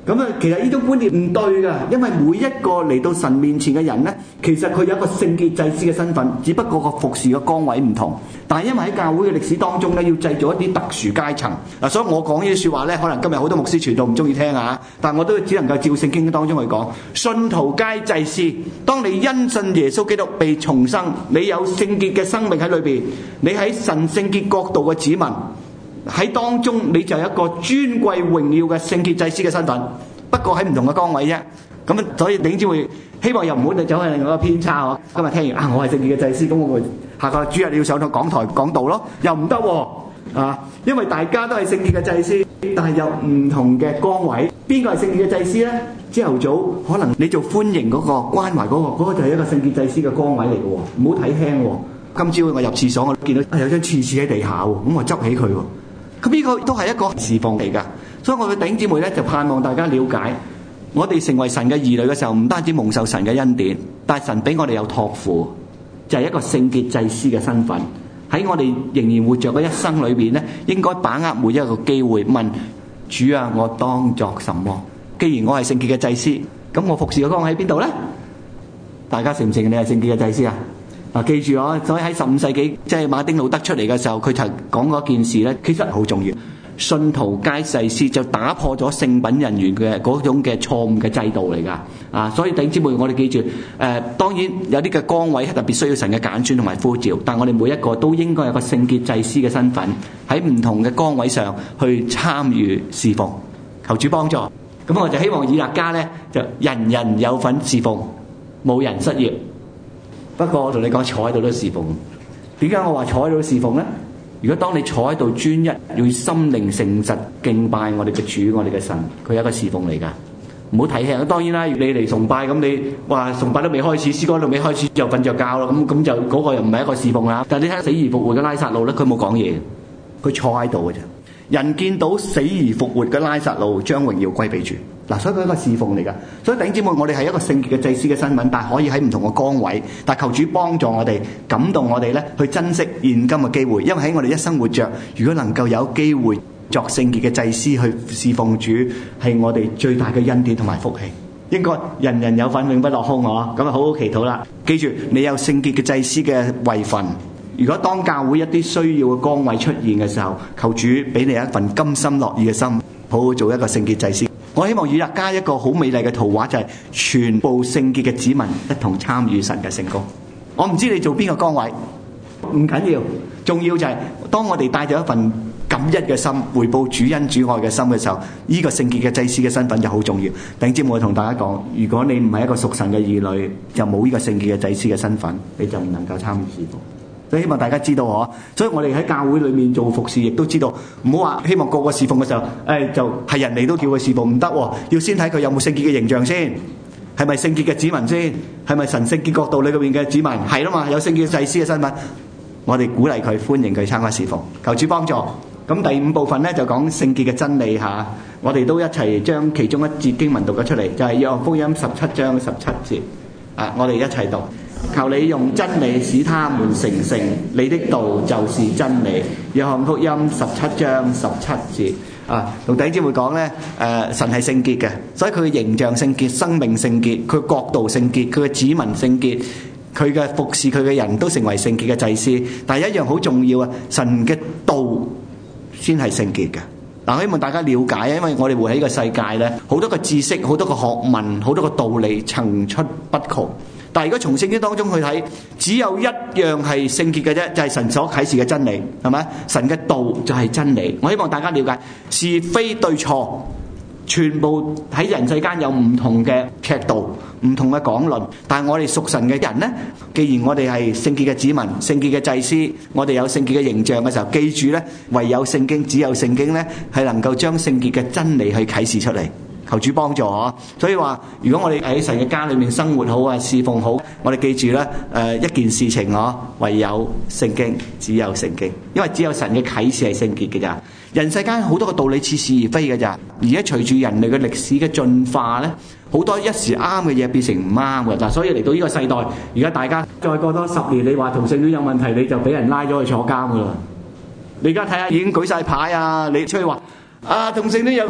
咁啊，其實呢種觀念唔對㗎，因為每一個嚟到神面前嘅人咧，其實佢有一個聖潔祭司嘅身份，只不過個服侍嘅崗位唔同。但係因為喺教會嘅歷史當中咧，要製造一啲特殊階層嗱，所以我講呢啲説話咧，可能今日好多牧師傳道唔中意聽啊，但我都只能夠照聖經當中去講，信徒皆祭司。當你因信耶穌基督被重生，你有聖潔嘅生命喺裏邊，你喺神聖潔國度嘅子民。喺當中你就有一個尊貴榮耀嘅聖潔祭司嘅身份，不過喺唔同嘅崗位啫。咁所以頂姊妹希望又唔好走去另外一個偏差喎。今日聽完啊，我係聖潔嘅祭司，咁我咪下個主日你要上到講台講道咯，又唔得喎啊！因為大家都係聖潔嘅祭司，但係有唔同嘅崗位。邊個係聖潔嘅祭司呢？朝頭早可能你做歡迎嗰個關懷嗰個，嗰個就係一個聖潔祭司嘅崗位嚟嘅喎，唔好睇輕喎。今朝我入廁所，我見到啊有張廁紙喺地下喎，咁我執起佢喎。咁呢個都係一個侍奉嚟㗎，所以我嘅弟兄姊妹咧就盼望大家了解，我哋成為神嘅兒女嘅時候，唔單止蒙受神嘅恩典，但係神俾我哋有託付，就係一個聖潔祭司嘅身份。喺我哋仍然活着嘅一生裏邊咧，應該把握每一個機會問主啊，我當作什麼？既然我係聖潔嘅祭司，咁我服侍嘅崗位喺邊度咧？大家承唔承認你係聖潔嘅祭司啊？嗱，記住啊！所以喺十五世紀，即係馬丁路德出嚟嘅時候，佢就講嗰件事咧，其實好重要。信徒皆祭司就打破咗聖品人員嘅嗰種嘅錯誤嘅制度嚟㗎。啊，所以弟兄姊妹，我哋記住，誒、呃，當然有啲嘅崗位係特別需要神嘅揀選同埋呼召，但我哋每一個都應該有個聖潔祭司嘅身份，喺唔同嘅崗位上去參與侍奉，求主幫助。咁我就希望以勒家咧，就人人有份侍奉，冇人失業。不過我同你講，坐喺度都侍奉。點解我話坐喺度都侍奉呢？如果當你坐喺度專一，要心靈誠實敬拜我哋嘅主，我哋嘅神，佢係一個侍奉嚟㗎。唔好睇輕。當然啦，你嚟崇拜咁，你話崇拜都未開始，詩歌都未開始就瞓着覺咯。咁咁就嗰個又唔係一個侍奉啦。但係你睇死而復活嘅拉撒路咧，佢冇講嘢，佢坐喺度嘅啫。人見到死而復活嘅拉撒路，將榮耀歸俾主。嗱，所以佢係一個侍奉嚟㗎。所以弟兄姊妹，我哋係一個聖潔嘅祭司嘅身份，但係可以喺唔同嘅崗位。但係求主幫助我哋，感動我哋咧，去珍惜現今嘅機會。因為喺我哋一生活着，如果能夠有機會作聖潔嘅祭司去侍奉主，係我哋最大嘅恩典同埋福氣。應該人人有份，永不落空喎。咁啊，好好祈禱啦。記住，你有聖潔嘅祭司嘅位份。如果當教會一啲需要嘅崗位出現嘅時候，求主俾你一份甘心樂意嘅心，好好做一個聖潔祭司。我希望以勒加一個好美麗嘅圖畫，就係全部聖潔嘅子民一同參與神嘅聖工。我唔知你做邊個崗位，唔緊要，重要就係當我哋帶咗一份感恩嘅心，回報主恩主愛嘅心嘅時候，呢個聖潔嘅祭司嘅身份就好重要。弟兄姊妹，我同大家講，如果你唔係一個屬神嘅兒女，就冇呢個聖潔嘅祭司嘅身份，你就唔能夠參與侍奉。所以希望大家知道嗬，所以我哋喺教會裏面做服侍，亦都知道唔好話希望個個侍奉嘅時候，誒、哎、就係人嚟都叫佢侍奉唔得喎，要先睇佢有冇聖潔嘅形象先，係咪聖潔嘅子民先，係咪神聖潔國度裏邊嘅子民，係啦嘛，有聖潔祭司嘅身份，我哋鼓勵佢，歡迎佢參加侍奉，求主幫助。咁第五部分咧就講聖潔嘅真理嚇，我哋都一齊將其中一節經文讀咗出嚟，就係、是、約翰福音十七章十七節，啊，我哋一齊讀。求你用真理使他們成聖，你的道就是真理。約翰福音十七章十七節啊，同弟兄姊妹講咧，誒、呃、神係聖潔嘅，所以佢嘅形象聖潔、生命聖潔、佢國度聖潔、佢嘅子民聖潔、佢嘅服侍佢嘅人都成為聖潔嘅祭司。但係一樣好重要啊，神嘅道先係聖潔嘅。嗱，希望大家了解，因為我哋活喺呢個世界咧，好多個知識、好多個學問、好多個道理層出不窮。但係如果從聖經當中去睇，只有一樣係聖潔嘅啫，就係神所啟示嘅真理，係咪？神嘅道就係真理。我希望大家了解是非對錯，全部喺人世間有唔同嘅尺度、唔同嘅講論。但係我哋屬神嘅人呢，既然我哋係聖潔嘅子民、聖潔嘅祭司，我哋有聖潔嘅形象嘅時候，記住呢，唯有聖經，只有聖經呢，係能夠將聖潔嘅真理去啟示出嚟。求主幫助啊！所以話，如果我哋喺神嘅家裏面生活好啊，侍奉好，我哋記住咧，誒、呃、一件事情啊，唯有聖經，只有聖經，因為只有神嘅啟示係聖潔嘅咋。人世間好多個道理似是而非嘅咋，而家隨住人類嘅歷史嘅進化咧，好多一時啱嘅嘢變成唔啱嘅嗱。所以嚟到呢個世代，而家大家再過多十年，你話同性戀有問題，你就俾人拉咗去坐監噶啦。你而家睇下已經舉晒牌啊！你出去話啊同性戀有問題。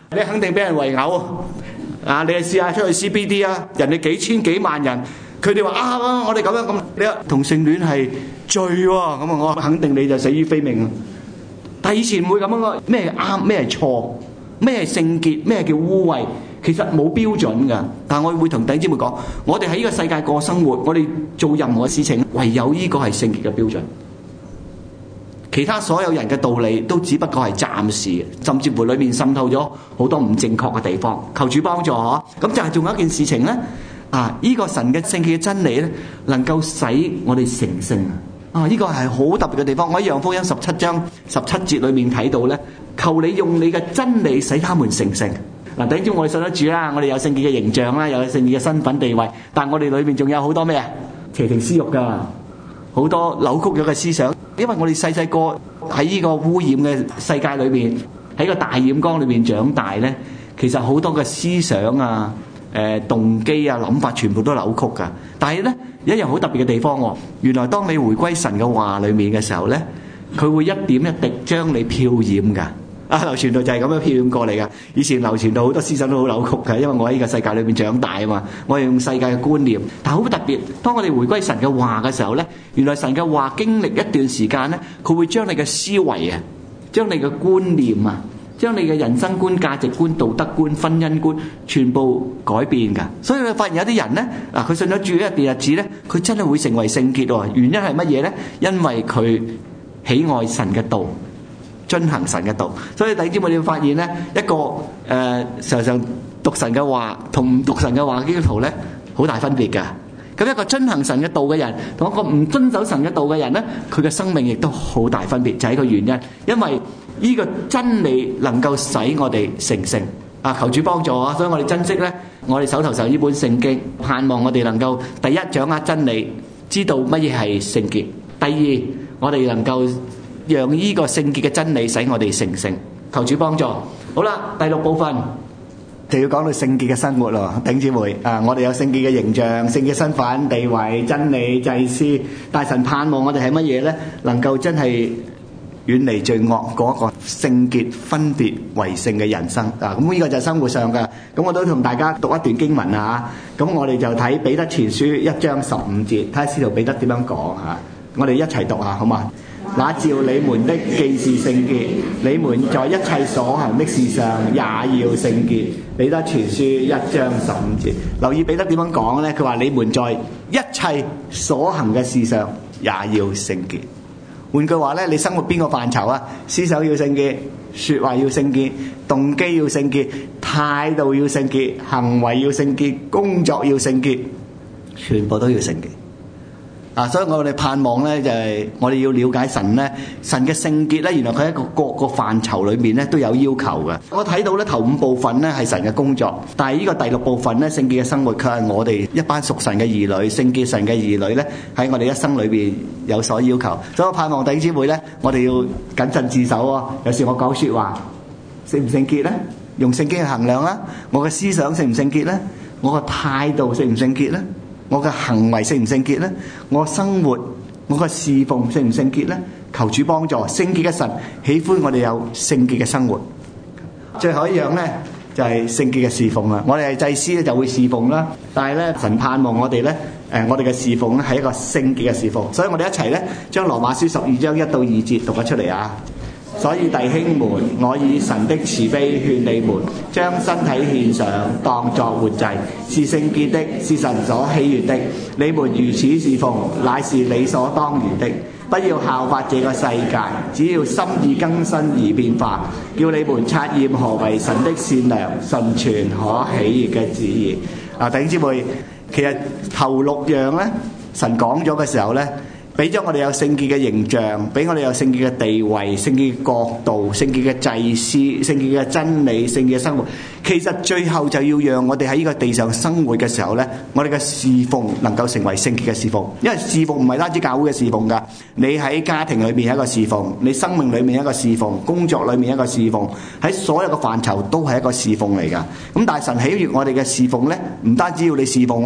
你肯定俾人圍毆啊！你試下出去 C B D 啊，人哋幾千幾萬人，佢哋話啊，我哋咁樣咁，你話同性戀係罪喎，咁啊，我肯定你就死於非命。但係以前唔會咁樣嘅，咩係啱，咩係錯，咩係聖潔，咩叫污穢，其實冇標準㗎。但係我會同弟兄姊妹講，我哋喺呢個世界過生活，我哋做任何事情，唯有呢個係聖潔嘅標準。其他所有人嘅道理都只不過係暫時嘅，甚至乎裏面滲透咗好多唔正確嘅地方。求主幫助嗬。咁就係仲有一件事情咧，啊！呢、這個神嘅聖潔嘅真理咧，能夠使我哋成聖啊！呢、這個係好特別嘅地方。我喺《約翰福音》十七章十七節裏面睇到咧，求你用你嘅真理使他們成聖。嗱，等於我哋信得主啦，我哋有聖潔嘅形象啦，有聖潔嘅身份地位，但係我哋裏面仲有好多咩啊？邪情私慾㗎，好多扭曲咗嘅思想。因為我哋細細個喺呢個污染嘅世界裏邊，喺個大染缸裏邊長大咧，其實好多嘅思想啊、誒、呃、動機啊、諗法全部都扭曲㗎。但係咧，有一樣好特別嘅地方喎，原來當你回歸神嘅話裏面嘅時候咧，佢會一點一滴將你漂染㗎。啊，流傳道就係咁樣漂染過嚟㗎。以前流傳道好多思想都好扭曲㗎，因為我喺呢個世界裏面長大啊嘛，我係用世界嘅觀念。但係好特別，當我哋回歸神嘅話嘅時候咧，原來神嘅話經歷一段時間咧，佢會將你嘅思維啊，將你嘅觀念啊，將你嘅人生觀、價值觀、道德觀、婚姻觀全部改變㗎。所以你發現有啲人咧，嗱，佢信咗主一段日子咧，佢真係會成為聖潔喎。原因係乜嘢咧？因為佢喜愛神嘅道，遵行神嘅道。所以弟兄姊妹，你會發現咧，一個誒、呃、常常讀神嘅話同唔讀神嘅話嘅基督徒咧，好大分別㗎。咁一個遵行神嘅道嘅人同一個唔遵守神嘅道嘅人咧，佢嘅生命亦都好大分別，就係、是、一個原因。因為呢個真理能夠使我哋成聖啊！求主幫助啊！所以我哋珍惜咧，我哋手頭上呢本聖經，盼望我哋能夠第一掌握真理，知道乜嘢係聖潔；第二，我哋能夠讓呢個聖潔嘅真理使我哋成聖。求主幫助。好啦，第六部分就要講到聖潔嘅生活咯，弟兄姊妹啊！我哋有聖潔嘅形象、聖潔身份、地位、真理、祭司，大神盼望我哋係乜嘢咧？能夠真係遠離罪惡，過一個聖潔、分別為聖嘅人生啊！咁呢個就係生活上嘅。咁我都同大家讀一段經文啊！咁我哋就睇彼得前書一章十五節，睇下使徒彼得點樣講嚇。我哋一齊讀下好嘛？那召你們的既是聖潔，你們在一切所行的事上也要聖潔。彼得前書一章十五節，留意彼得點樣講呢？佢話你們在一切所行嘅事上也要聖潔。換句話咧，你生活邊個範疇啊？思想要聖潔，說話要聖潔，動機要聖潔，態度要聖潔，行為要聖潔，工作要聖潔，全部都要聖潔。啊，所以我哋盼望咧，就係、是、我哋要了解神咧，神嘅聖潔咧，原來佢喺一個各個範疇裏面咧都有要求嘅。我睇到咧頭五部分咧係神嘅工作，但係呢個第六部分咧聖潔嘅生活，卻係我哋一班屬神嘅兒女，聖潔神嘅兒女咧喺我哋一生裏邊有所要求。所以我盼望弟兄姊妹咧，我哋要謹慎自守喎。有時我講説話聖唔聖潔咧，用聖經去衡量啦。我嘅思想聖唔聖潔咧，我嘅態度聖唔聖潔咧，我嘅行為聖唔聖潔呢？我生活，我嘅侍奉聖唔聖潔呢？求主幫助。聖潔嘅神喜歡我哋有聖潔嘅生活。最後一樣呢，就係聖潔嘅侍奉啦。我哋係祭司咧就會侍奉啦，但係咧神盼望我哋咧，誒我哋嘅侍奉咧係一個聖潔嘅侍奉。所以我哋一齊咧將羅馬書十二章一到二節讀咗出嚟啊！所以弟兄們，我以神的慈悲勸你們，將身體獻上，當作活祭，是聖潔的，是神所喜悅的。你們如此侍奉，乃是理所當然的。不要效法這個世界，只要心意更新而變化，叫你們察驗何為神的善良、純全、可喜悅嘅旨意。啊，弟兄姊妹，其實頭六樣咧，神講咗嘅時候咧，俾咗我哋有聖潔嘅形象，俾我哋有聖潔嘅地位、聖潔嘅國度、聖潔嘅祭司、聖潔嘅真理、聖潔嘅生活。其實最後就要讓我哋喺呢個地上生活嘅時候呢，我哋嘅侍奉能夠成為聖潔嘅侍奉。因為侍奉唔係單止教會嘅侍奉㗎，你喺家庭裏面係一個侍奉，你生命裏面一個侍奉，工作裏面一個侍奉，喺所有嘅範疇都係一個侍奉嚟㗎。咁但係神喜悅我哋嘅侍奉呢，唔單止要你侍奉喎，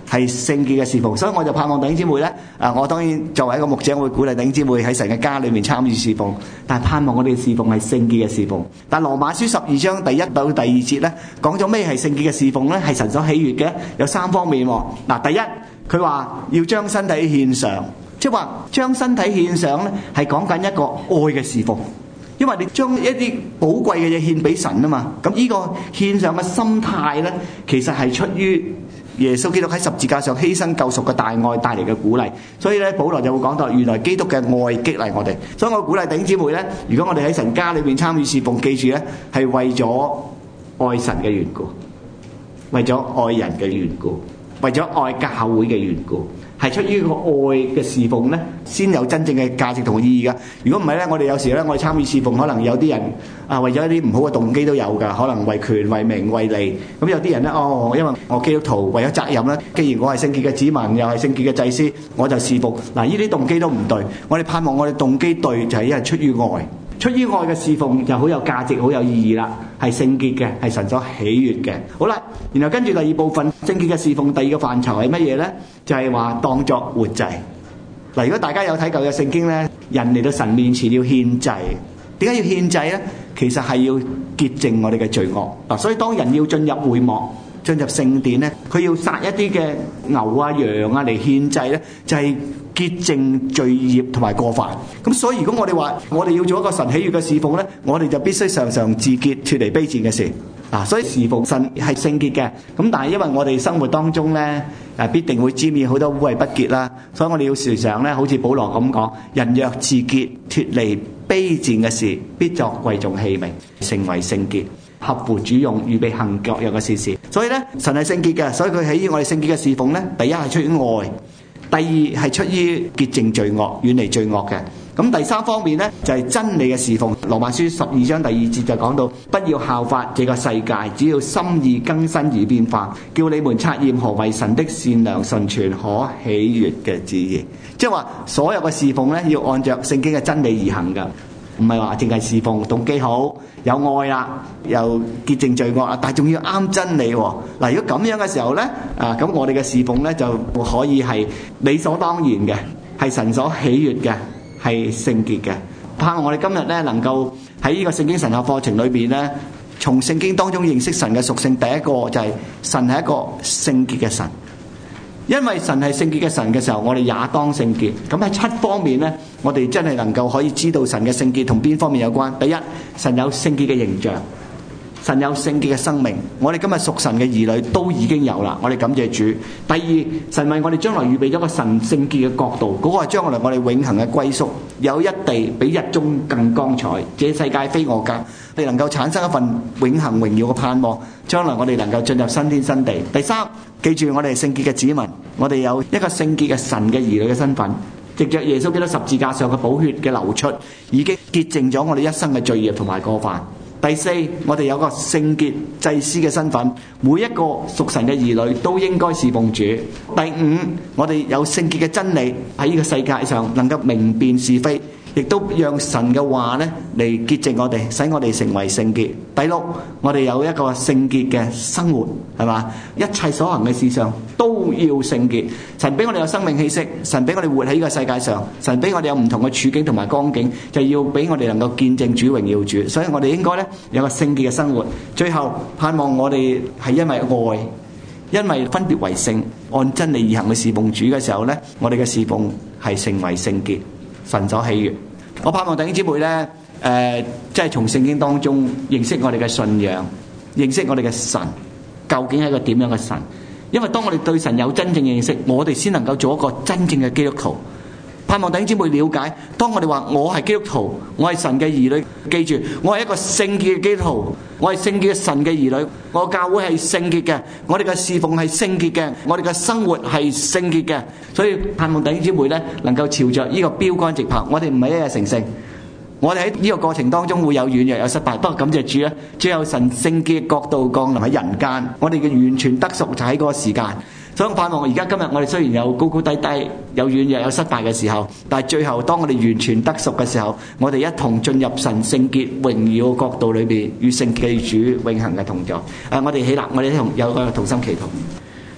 係聖潔嘅侍奉。所以我就盼望弟兄姊妹咧，啊，我當然作為一個牧者，我會鼓勵弟兄姊妹喺神嘅家裏面參與侍奉，但係盼望我哋嘅侍奉係聖潔嘅侍奉。但羅馬書十二章第一到第二節咧，講咗咩係聖潔嘅侍奉咧？係神所喜悅嘅，有三方面喎。嗱，第一佢話要將身體獻上，即係話將身體獻上咧，係講緊一個愛嘅侍奉。因為你將一啲寶貴嘅嘢獻俾神啊嘛，咁呢個獻上嘅心態咧，其實係出於耶穌基督喺十字架上犧牲救贖嘅大愛帶嚟嘅鼓勵。所以咧，保羅就會講到，原來基督嘅愛激勵我哋。所以我鼓勵弟兄姊妹咧，如果我哋喺神家裏邊參與侍奉，記住咧，係為咗愛神嘅緣故，為咗愛人嘅緣故，為咗愛教會嘅緣故。係出於個愛嘅侍奉咧，先有真正嘅價值同意義㗎。如果唔係咧，我哋有時咧，我哋參與侍奉，可能有啲人啊，為咗一啲唔好嘅動機都有㗎，可能為權、為名、為利。咁有啲人咧，哦，因為我基督徒為咗責任咧，既然我係聖潔嘅子民，又係聖潔嘅祭司，我就侍奉。嗱，呢啲動機都唔對。我哋盼望我哋動機對，就係因為出於愛。出於愛嘅侍奉就好有價值、好有意義啦，係聖潔嘅，係神所喜悅嘅。好啦，然後跟住第二部分聖潔嘅侍奉，第二個範疇係乜嘢咧？就係話當作活祭。嗱，如果大家有睇舊嘅聖經咧，人嚟到神面前要獻祭，點解要獻祭咧？其實係要潔淨我哋嘅罪惡。嗱，所以當人要進入會幕、進入聖殿咧，佢要殺一啲嘅牛啊、羊啊嚟獻祭咧，就係潔淨罪孽同埋過犯。咁所以如果我哋話我哋要做一個神喜悅嘅侍奉咧，我哋就必須常常自潔，脫離卑賤嘅事。嗱，所以侍奉神係聖潔嘅。咁但係因為我哋生活當中咧，誒必定會沾染好多污穢不潔啦，所以我哋要時常咧，好似保羅咁講：人若自潔，脫離卑賤嘅事，必作貴重器皿，成為聖潔，合乎主用，預備行各樣嘅善事。所以咧，神係聖潔嘅，所以佢喜悅我哋聖潔嘅侍奉咧。第一係出於愛，第二係出於潔淨罪惡，遠離罪惡嘅。咁第三方面咧，就係真理嘅侍奉。羅馬書十二章第二節就講到：不要效法這個世界，只要心意更新而變化，叫你們察驗何為神的善良、純全、可喜悅嘅旨意。即係話所有嘅侍奉咧，要按照聖經嘅真理而行㗎。唔係話淨係侍奉動機好有愛啦，又潔淨罪惡啦，但係仲要啱真理喎。嗱，如果咁樣嘅時候咧，啊咁我哋嘅侍奉咧就可以係理所當然嘅，係神所喜悅嘅，係聖潔嘅。盼望我哋今日咧能夠喺呢個聖經神學課程裏邊咧，從聖經當中認識神嘅屬性。第一個就係神係一個聖潔嘅神。因為神係聖潔嘅神嘅時候，我哋也當聖潔。咁喺七方面呢，我哋真係能夠可以知道神嘅聖潔同邊方面有關。第一，神有聖潔嘅形象，神有聖潔嘅生命。我哋今日屬神嘅兒女都已經有啦，我哋感謝主。第二，神為我哋將來預備咗個神聖潔嘅國度，嗰個係將來我哋永恆嘅歸宿，有一地比日中更光彩。這世界非我家，你能夠產生一份永恆榮耀嘅盼望，將來我哋能夠進入新天新地。第三，記住我哋係聖潔嘅子民，我哋有一個聖潔嘅神嘅兒女嘅身份，藉着耶穌基督十字架上嘅寶血嘅流出，已經潔淨咗我哋一生嘅罪孽同埋過犯。第四，我哋有個聖潔祭司嘅身份，每一個屬神嘅兒女都應該侍奉主。第五，我哋有聖潔嘅真理喺呢個世界上能夠明辨是非，亦都讓神嘅話咧嚟潔淨我哋，使我哋成為聖潔。第六，我哋有一個聖潔嘅生活，係嘛？一切所行嘅事上都要聖潔。神俾我哋有生命氣息，神俾我哋活喺呢個世界上，神俾我哋有唔同嘅處境同埋光景，就要俾我哋能夠見證主榮耀主。所以我哋應該咧有個聖潔嘅生活。最後盼望我哋係因為愛，因為分別為聖，按真理而行去侍奉主嘅時候咧，我哋嘅侍奉係成為聖潔，神所喜悅。我盼望弟兄姊妹咧，誒、呃，即係從聖經當中認識我哋嘅信仰，認識我哋嘅神究竟係一個點樣嘅神。因為當我哋對神有真正認識，我哋先能夠做一個真正嘅基督徒。盼望弟兄姊妹了解，當我哋話我係基督徒，我係神嘅兒女，記住我係一個聖潔嘅基督徒，我係聖潔嘅神嘅兒女，我教會係聖潔嘅，我哋嘅侍奉係聖潔嘅，我哋嘅生活係聖潔嘅。所以盼望弟兄姊妹咧能夠朝着呢個標杆直跑。我哋唔係一日成聖，我哋喺呢個過程當中會有軟弱有失敗，不過感謝主咧，最後神聖潔嘅國度降臨喺人間，我哋嘅完全得贖就喺嗰個時間。所以我盼望而家今日我哋雖然有高高低低，有軟弱有失敗嘅時候，但係最後當我哋完全得贖嘅時候，我哋一同進入神聖潔榮耀嘅國度裏邊，與聖潔主永恆嘅同在。誒，我哋起立，我哋同有個同心祈禱。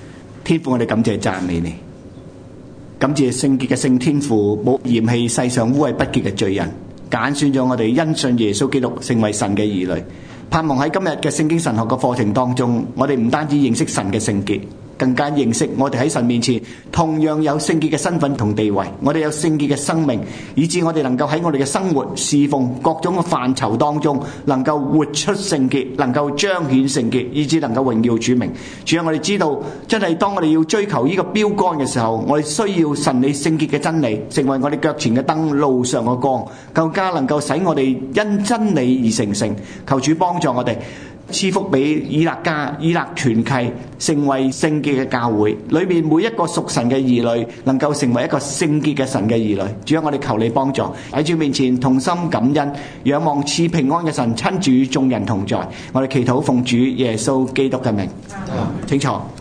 天父，我哋感謝讚美你，感謝聖潔嘅聖天父冇嫌棄世上污穢不潔嘅罪人，揀選咗我哋因信耶穌基督成為神嘅兒女。盼望喺今日嘅聖經神學嘅課程當中，我哋唔單止認識神嘅聖潔，更加認識我哋喺神面前同樣有聖潔嘅身份同地位，我哋有聖潔嘅生命，以致我哋能夠喺我哋嘅生活侍奉各種嘅範疇當中，能夠活出聖潔，能夠彰顯聖潔，以致能夠榮耀主名。主啊，我哋知道真係當我哋要追求呢個標杆嘅時候，我哋需要神你聖潔嘅真理成為我哋腳前嘅燈，路上嘅光，更加能夠使我哋因真理而成聖。求主幫助我哋，賜福俾以勒家、以勒團契，成為聖潔嘅教會，裏面每一個屬神嘅兒女能夠成為一個聖潔嘅神嘅兒女。主啊，我哋求你幫助，喺主面前同心感恩，仰望賜平安嘅神親主與眾人同在。我哋祈禱奉主耶穌基督嘅名，請坐。